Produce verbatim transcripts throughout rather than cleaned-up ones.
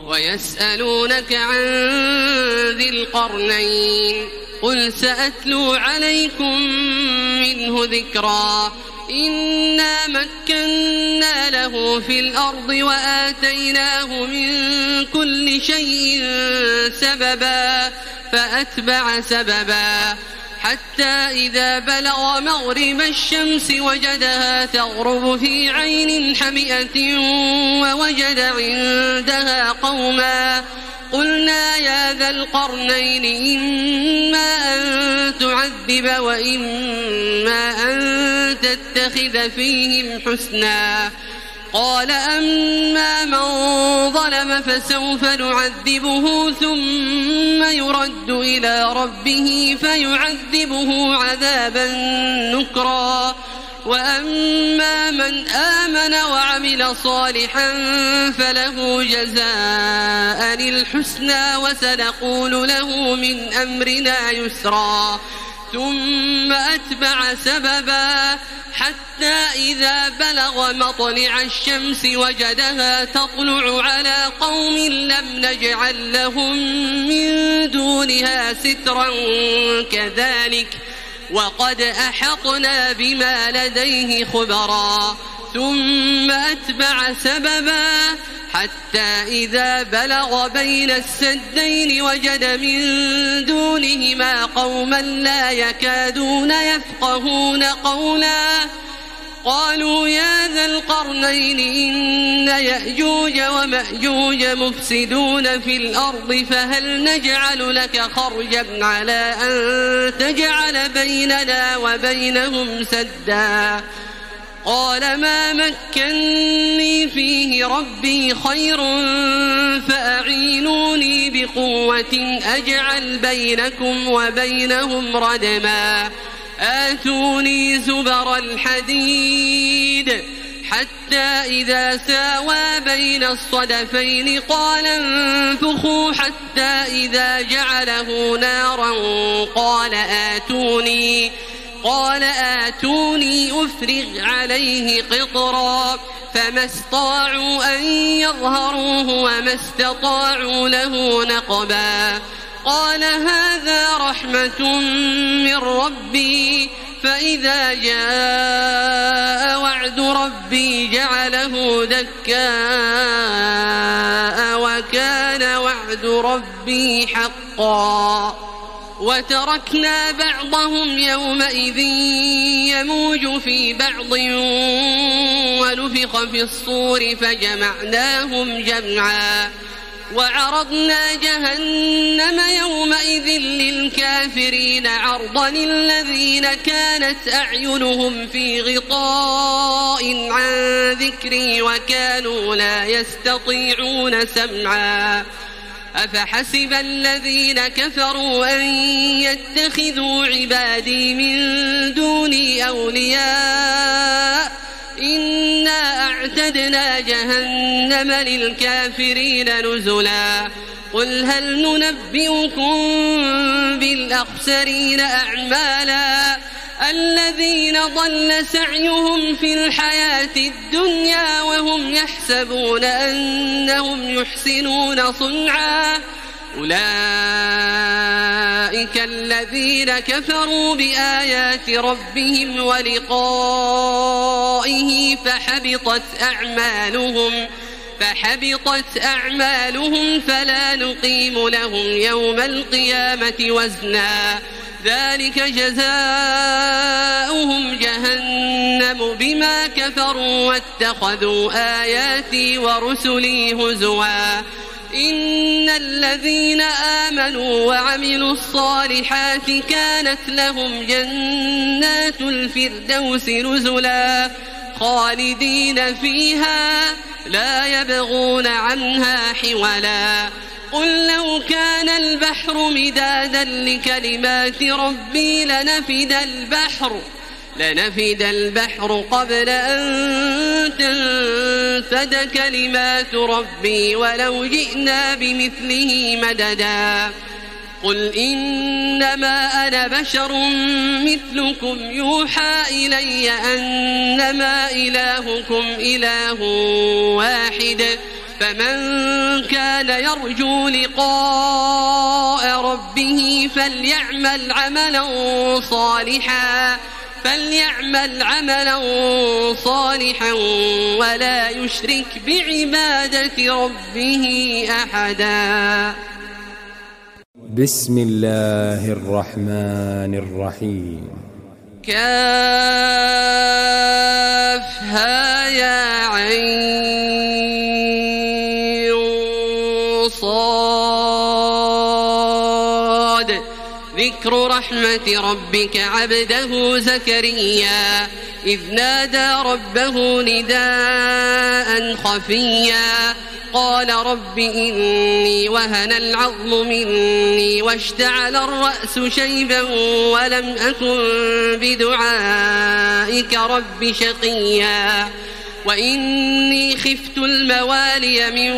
ويسألونك عن ذي القرنين قل سأتلو عليكم منه ذكرا إنا مكنا له في الأرض وآتيناه من كل شيء سببا فأتبع سببا حتى إذا بلغ مغرب الشمس وجدها تغرب في عين حمئة ووجد عندها قوما قلنا يا ذا القرنين إما أن تعذب وإما أن تتخذ فيهم حسنا قال أما من ظلم فسوف نعذبه ثم يرد إلى ربه فيعذبه عذابا نكرا وأما من آمن وعمل صالحا فله جزاء الحسنى وسنقول له من أمرنا يسرا ثم أتبع سببا حتى إذا بلغ مطلع الشمس وجدها تطلع على قوم لم نجعل لهم من دونها سترا كذلك وقد أحطنا بما لديه خبرا ثم أتبع سببا حتى إذا بلغ بين السدين وجد من دونهما قوما لا يكادون يفقهون قولا قالوا يا ذا القرنين إن يأجوج ومأجوج مفسدون في الأرض فهل نجعل لك خرجا على أن تجعل بيننا وبينهم سدا قال ما مكني فيه ربي خير فأعينوني بقوة أجعل بينكم وبينهم ردما آتوني زبر الحديد حتى إذا ساوى بين الصدفين قال انفخوا حتى إذا جعله نارا قال آتوني قال آتوني أفرغ عليه قطرا فما استطاعوا أن يظهروه وما استطاعوا له نقبا قال هذا رحمة من ربي فإذا جاء وعد ربي جعله دكاء وكان وعد ربي حقا وتركنا بعضهم يومئذ يموج في بعض ونفخ في الصور فجمعناهم جمعا وعرضنا جهنم يومئذ للكافرين عرضا الذين كانت أعينهم في غطاء عن ذكري وكانوا لا يستطيعون سمعا أفحسب الذين كفروا أن يتخذوا عبادي من دوني أولياء إنا أعتدنا جهنم للكافرين نزلا قل هل ننبئكم بالأخسرين أعمالا الذين ضل سعيهم في الحياة الدنيا وهم يحسبون أنهم يحسنون صنعا أولئك الذين كفروا بآيات ربهم ولقائه فحبطت أعمالهم فحبطت أعمالهم فلا نقيم لهم يوم القيامة وزنا ذلك جزاؤهم جهنم بما كفروا واتخذوا آياتي ورسلي هزوا إن الذين آمنوا وعملوا الصالحات كانت لهم جنات الفردوس نزلا خالدين فيها لا يبغون عنها حولا قل لو كان البحر مدادا لكلمات ربي لنفد البحر لنفد البحر قبل أن تنفد كلمات ربي ولو جئنا بمثله مددا قل إنما أنا بشر مثلكم يوحى إلي أنما إلهكم إله واحد فمن كان يرجو لقاء ربه فليعمل عملا صالحا فليعمل عملا صالحا ولا يشرك بعبادة ربه أحدا. بسم الله الرحمن الرحيم. كافها يا عين صاد. ذكر رحمة ربك عبده زكريا إذ نادى ربه نداء خفيا قال رب إني وهن العظم مني واشتعل الرأس شيبا ولم أكن بدعائك رب شقيا وإني خفت الموالي من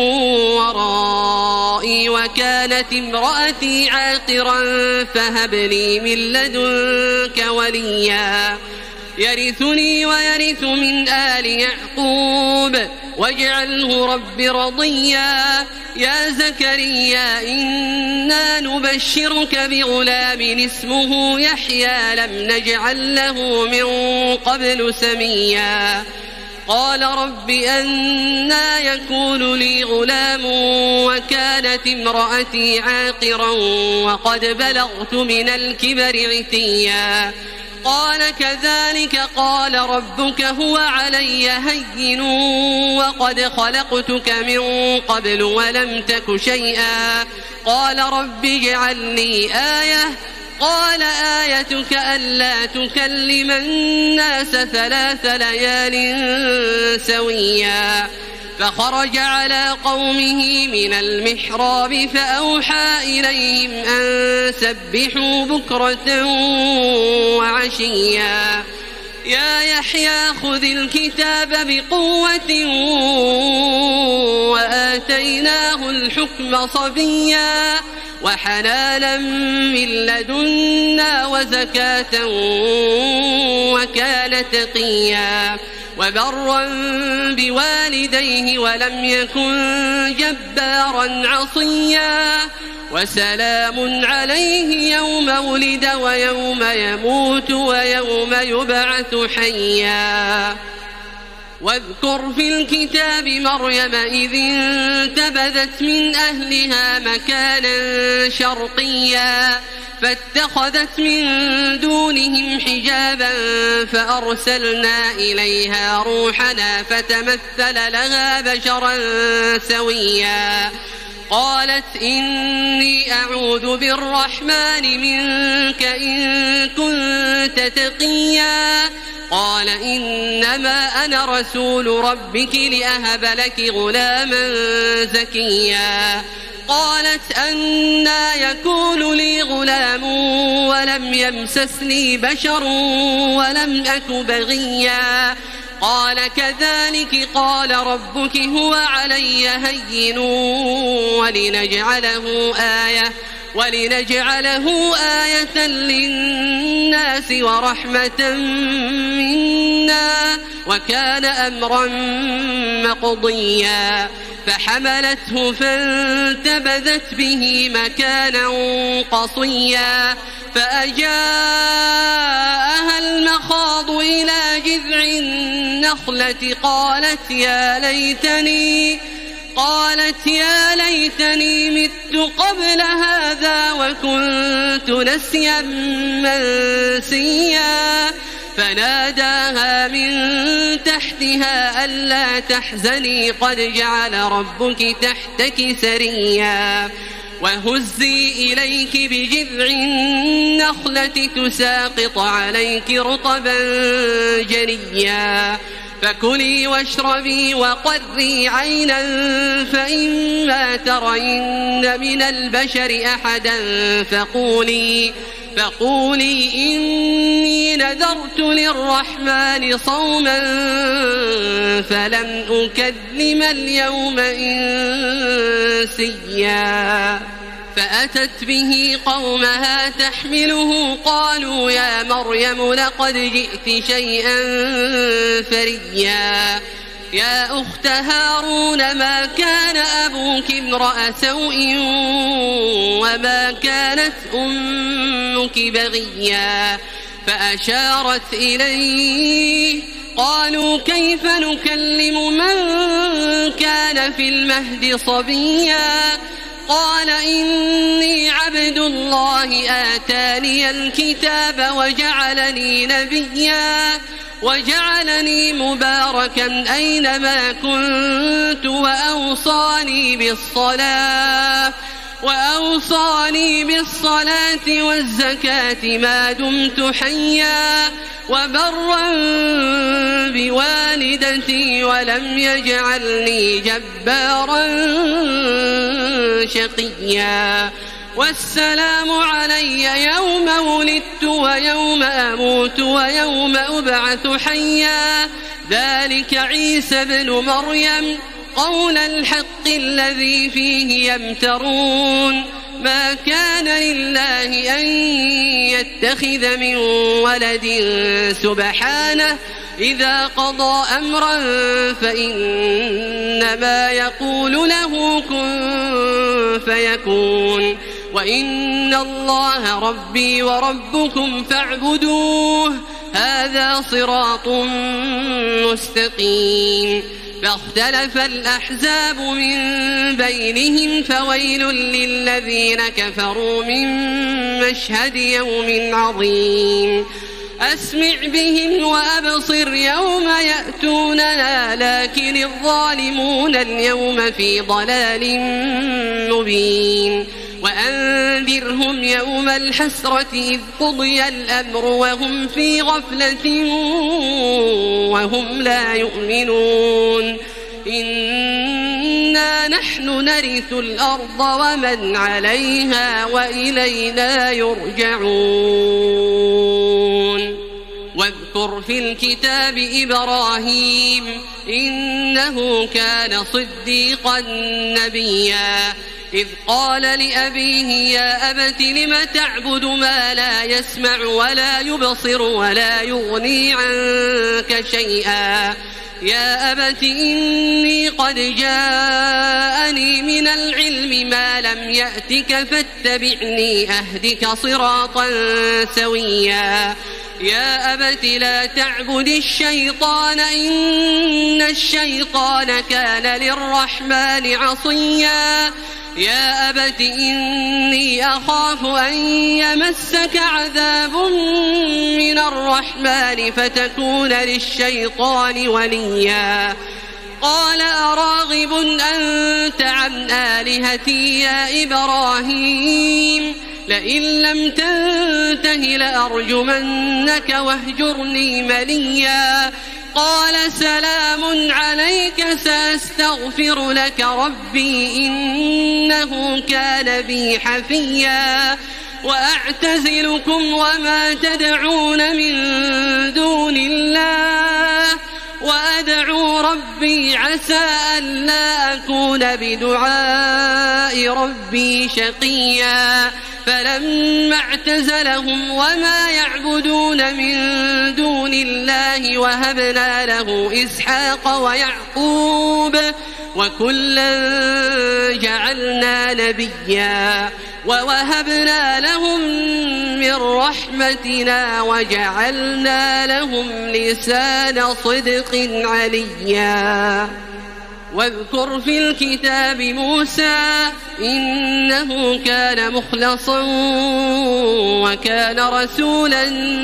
ورائي وكانت امرأتي عاقرا فهب لي من لدنك وليا يرثني ويرث من آل يعقوب واجعله رب رضيا. يا زكريا إنا نبشرك بغلام اسمه يحيى لم نجعل له من قبل سميا قال رب أنى يكون لي غلام وكانت امرأتي عاقرا وقد بلغت من الكبر عتيا قال كذلك قال ربك هو علي هين وقد خلقتك من قبل ولم تك شيئا قال رب اجعل لي آية قال آيتك ألا تكلم الناس ثلاث ليال سويا فخرج على قومه من المحراب فأوحى إليهم أن سبحوا بكرة وعشيا يا يحيى خذ الكتاب بقوة وآتيناه الحكم صبيا وحنانا من لدنا وزكاة وكان تقيا وبرا بوالديه ولم يكن جبارا عصيا وسلام عليه يوم ولد ويوم يموت ويوم يبعث حيا واذكر في الكتاب مريم إذ انتبذت من أهلها مكانا شرقيا فاتخذت من دونهم حجابا فأرسلنا إليها روحنا فتمثل لها بشرا سويا قالت إني أعوذ بالرحمن منك إن كنت تقيا قال إنما أنا رسول ربك لأهب لك غلاما زكيا قالت أنى يكون لي غلام ولم يمسسني بشر ولم أك بغيا قال كذلك قال ربك هو علي هين ولنجعله آية ولنجعله آية للناس ورحمة منا وكان أمرا مقضيا فحملته فانتبذت به مكانا قصيا فأجاءها المخاض إلى جذع النخلة قالت يا ليتني قالت يا ليتني مت قبل هذا وكنت نسيا منسيا فناداها من تحتها ألا تحزني قد جعل ربك تحتك سريا وهزي إليك بجذع النخلة تساقط عليك رطبا جنيا فكلي واشربي وقري عينا فإما ترين من البشر أحدا فقولي فقولي إني نذرت للرحمن صوما فلن أكلم اليوم إنسيا فأتت به قومها تحمله قالوا يا مريم لقد جئت شيئا فريا يا أخت هارون ما كان أبوك امرأ سوء وما كانت أمك بغيا فأشارت إليه قالوا كيف نكلم من كان في المهد صبيا قال إني عبد الله آتاني الكتاب وجعلني نبيا وجعلني مباركا أينما كنت وأوصاني بالصلاة وأوصاني بالصلاة والزكاة ما دمت حيا وبرا بوالدتي ولم يجعلني جبارا شقيا والسلام علي يوم ولدت ويوم أموت ويوم أبعث حيا ذلك عيسى بن مريم قول الحق الذي فيه يمترون ما كان لله أن يتخذ من ولد سبحانه إذا قضى أمرا فإنما يقول له كن فيكون وإن الله ربي وربكم فاعبدوه هذا صراط مستقيم فاختلف الأحزاب من بينهم فويل للذين كفروا من مشهد يوم عظيم أسمع بهم وأبصر يوم يأتوننا لكن الظالمون اليوم في ضلال مبين وأنذرهم يوم الحسرة إذ قضي الأمر وهم في غفلة وهم لا يؤمنون إنا نحن نرث الأرض ومن عليها وإلينا يرجعون واذكر في الكتاب إبراهيم إنه كان صديقا نبيا إذ قال لأبيه يا أبت لم تعبد ما لا يسمع ولا يبصر ولا يغني عنك شيئا يا أبت إني قد جاءني من العلم ما لم يأتك فاتبعني أهدك صراطا سويا يا أبت لا تعبد الشيطان إن الشيطان كان للرحمن عصيا يا أبت إني أخاف أن يمسك عذاب من الرحمن فتكون للشيطان وليا قال أراغب أنت عن آلهتي يا إبراهيم لئن لم تنته لأرجمنك واهجرني مليا قال سلام عليك سأستغفر لك ربي إنه كان بي حفيا وأعتزلكم وما تدعون من دون الله وأدعو ربي عسى ألا أكون بدعاء ربي شقيا فلما اعتزلهم وما يعبدون من دون الله وهبنا له إسحاق ويعقوب وكلا جعلنا نبيا ووهبنا لهم من رحمتنا وجعلنا لهم لسان صدق عليا واذكر في الكتاب موسى إنه كان مخلصا وكان رسولا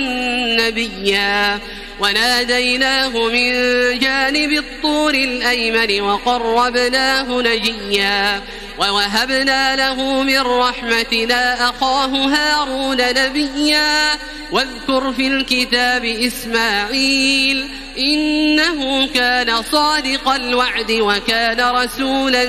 نبيا وناديناه من جانب الطور الأيمن وقربناه نجيا ووهبنا له من رحمتنا أخاه هارون نبيا واذكر في الكتاب إسماعيل إنه كان صادق الوعد وكان رسولا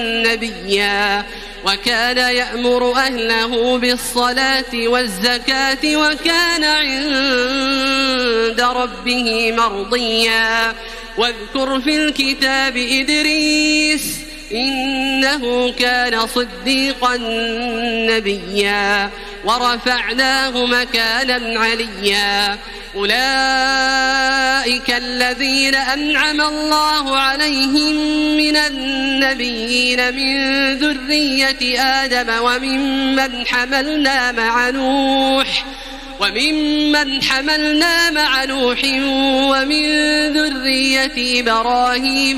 نبيا وكان يأمر أهله بالصلاة والزكاة وكان عند ربه مرضيا واذكر في الكتاب إدريس إنه كان صديقا نبيا ورفعناه مكانا عليا أولئك الذين أنعم الله عليهم من النبيين من ذرية آدم وممن حملنا مع نوح وممن حملنا مع نوح ومن ذرية إبراهيم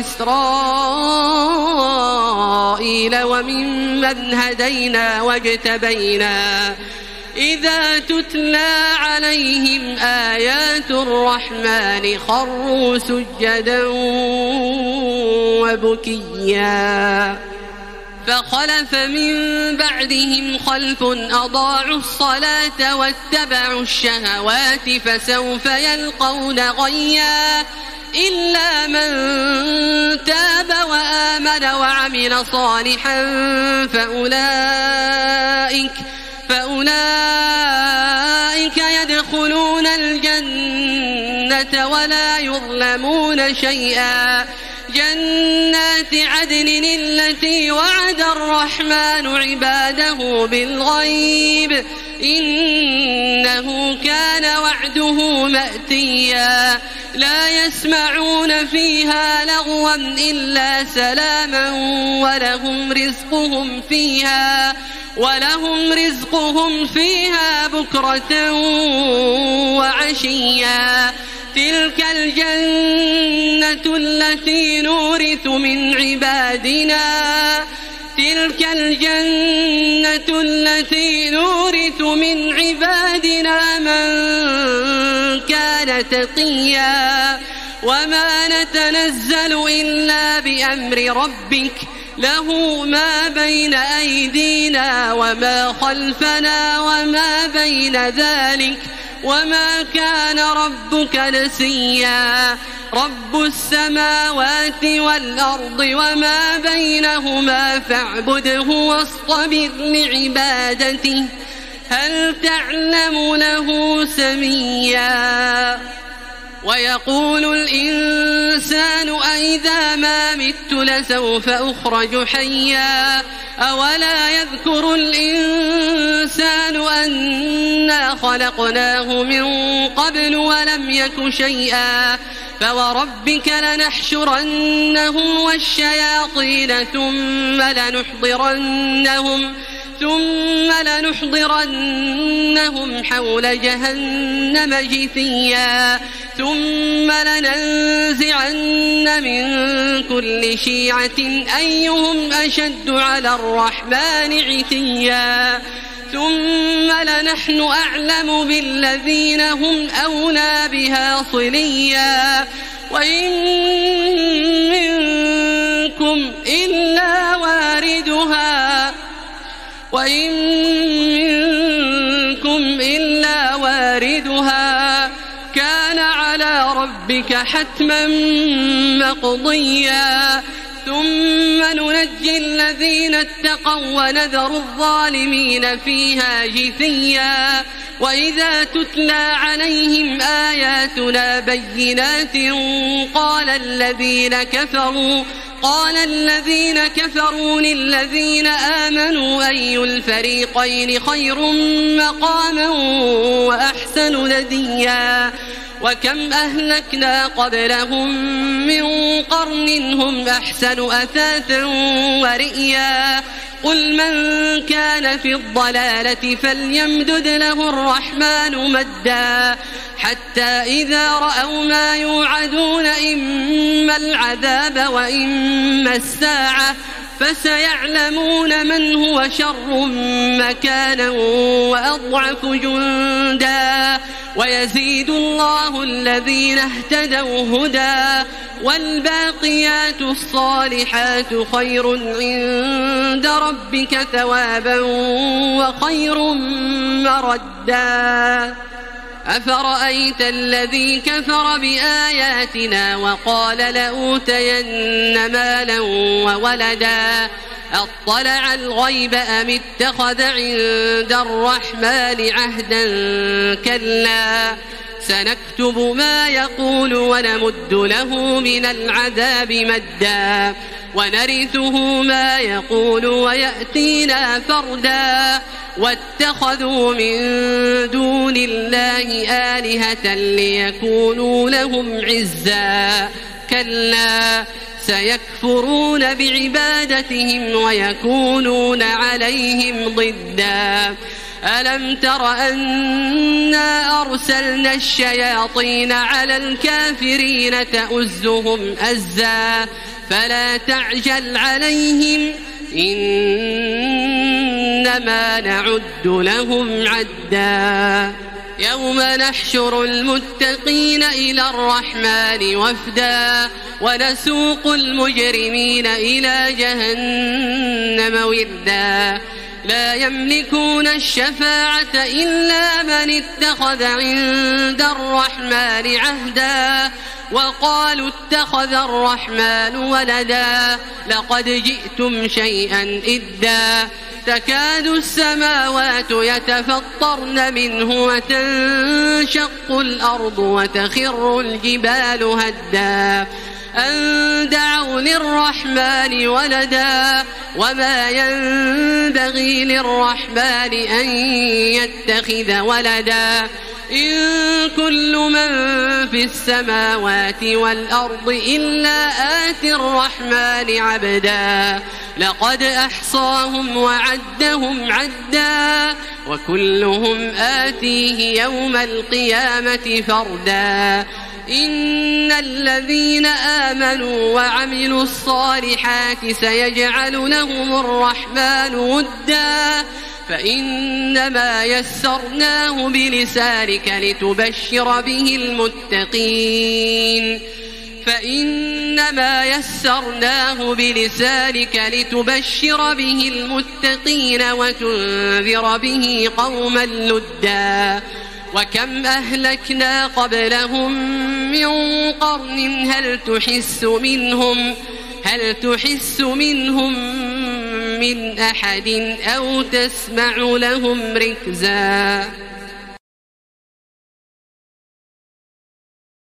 وإسرائيل وممن هدينا واجتبينا إذا تتلى عليهم آيات الرحمن خروا سجدا وبكيا فخلف من بعدهم خلف أضاعوا الصلاة واتبعوا الشهوات فسوف يلقون غيا إلا من تاب وآمن وعمل صالحا فأولئك فأولئك يدخلون الجنة ولا يظلمون شيئا جنات عدن التي وعد الرحمن عباده بالغيب إنه كان وعده مأتيا لا يسمعون فيها لغوا إلا سلاما ولهم رزقهم فيها ولهم رزقهم فيها بكرة وعشيا تلك الجنة التي نورث من عبادنا تلك الجنة التي نورث من عبادنا من كان تقيا وما نتنزل إلا بأمر ربك له ما بين أيدينا وما خلفنا وما بين ذلك وما كان ربك نسيا رب السماوات والأرض وما بينهما فاعبده واصطبر لعبادته هل تعلم له سميا ويقول الإنسان أإذا ما مت لسوف أخرج حيا أولا يذكر الإنسان أنا خلقناه من قبل ولم يك شيئا فوربك لنحشرنهم والشياطين ثم لنحضرنهم ثم لنحضرنهم حول جهنم جثيا ثم لننزعن من كل شيعة أيهم أشد على الرحمن عتيا ثم لنحن أعلم بالذين هم أولى بها صليا وإن منكم إلا واردها وإن منكم إلا واردها كان على ربك حتما مقضيا ثم ننجي الذين اتقوا ونذر الظالمين فيها جثيا وإذا تتلى عليهم آياتنا بينات قال الذين كفروا قال الذين كفروا للذين آمنوا أي الفريقين خير مقاما وأحسن نديا وكم أهلكنا قبلهم من قرن هم أحسن أثاثا ورئيا قل من كان في الضلالة فليمدد له الرحمن مدا حتى إذا رأوا ما يوعدون إما العذاب وإما الساعة فسيعلمون من هو شر مكانا وأضعف جندا ويزيد الله الذين اهتدوا هدى والباقيات الصالحات خير عند ربك ثوابا وخير مردا أفرأيت الذي كفر بآياتنا وقال لأوتين مالا وولدا أطلع الغيب أم اتخذ عند الرحمن عهدا كلا سنكتب ما يقول ونمد له من العذاب مدا ونرثه ما يقول ويأتينا فردا واتخذوا من دون الله آلهة ليكونوا لهم عزا كلا سيكفرون بعبادتهم ويكونون عليهم ضدا ألم تر أنا أرسلنا الشياطين على الكافرين تؤزهم أزا فلا تعجل عليهم إنما نعد لهم عدا يوم نحشر المتقين إلى الرحمن وفدا ونسوق المجرمين إلى جهنم وردا لا يملكون الشفاعة إلا من اتخذ عند الرحمن عهدا وقالوا اتخذ الرحمن ولدا لقد جئتم شيئا إدا تكاد السماوات يتفطرن منه وتنشق الأرض وتخر الجبال هدا أن دعوا للرحمن ولدا وما ينبغي للرحمن أن يتخذ ولدا إن كل من في السماوات والأرض إلا آتي الرحمن عبدا لقد أحصاهم وعدهم عدا وكلهم آتيه يوم القيامة فردا إن الذين آمنوا وعملوا الصالحات سيجعل لهم الرحمن ودا فإنما يسرناه بلسانك لتبشر به المتقين فإنما يسرناه بلسانك لتبشر به المتقين وتنذر به قوما لدا وكم أهلكنا قبلهم من قرن هل تحس منهم هل تحس منهم من أحد أو تسمع لهم ركزا